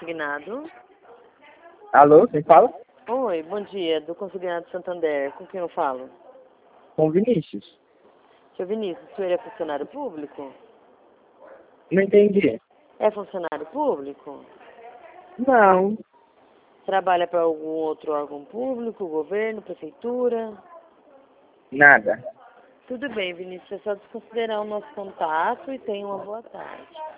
consignado. Alô, quem fala? Oi, bom dia, do consignado Santander. Com quem eu falo? Com Vinícius. Seu Vinícius, o senhor é funcionário público? Não entendi. É funcionário público? Não, Trabalha para algum outro órgão público, governo, prefeitura? nada. Tudo bem, Vinícius, é só desconsiderar o nosso contato e tenha uma boa tarde.